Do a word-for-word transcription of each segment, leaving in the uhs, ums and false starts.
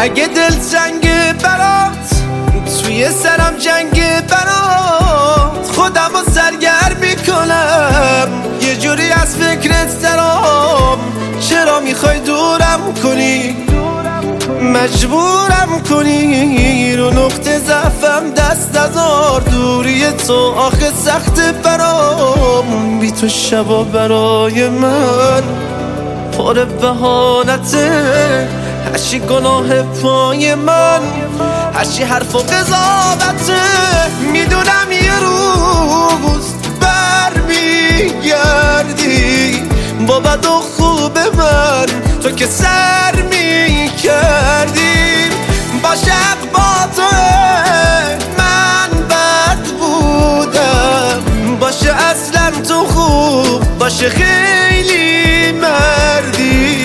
اگه دل جنگ برات توی سرم جنگ برات خودم رو سرگرم میکنم یه جوری از فکرت درام. چرا میخوای دورم کنی مجبورم کنی رو نقطه ضعفم دست نزار. دوری تو آخه سخت برام بی تو شبا برای من پر بهانته. هرچی گناه پای من هرچی حرف و قضاوته. میدونم یه روز برمیگردی با بد و خوب من تو که سر میکردی. باشه با تو من بد بودم باشه اصلا تو خوب باشه خیلی مردی.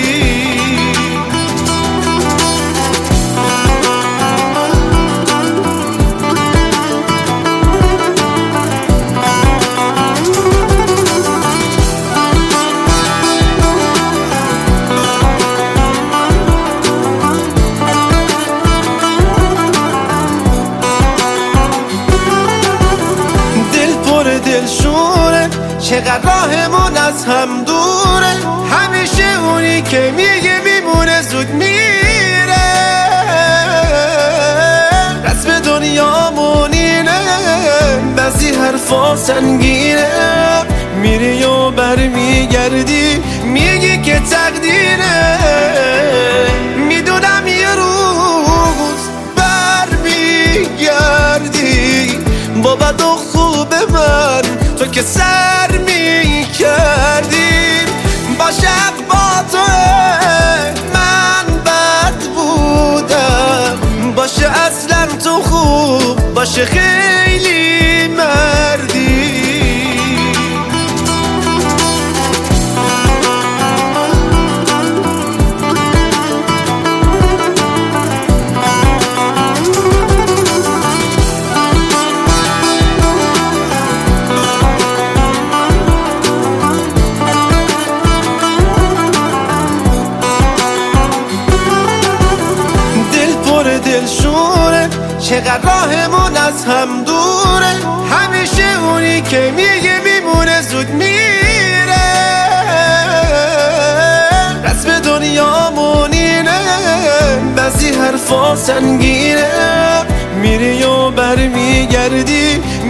دلشوره چقدر راهمون از هم دوره. همیشه اونی که میگه میمونه زود میره. رسم دنیامون اینه بعضی حرفا سنگینه. میری و برمیگردی میگی که تقدیره. میدونم یه روز برمیگردی با بد و خوب من تو که سر می کردی. باشه با تو من بد بودم باشه اصلا تو خوب باشه خیلی مردی. دلشوره چقدر راهمون از هم دوره. همیشه اونی که میگه میمونه زود میره. رسم دنیامون اینه بعضی حرفا سنگینه. میری و برمیگردی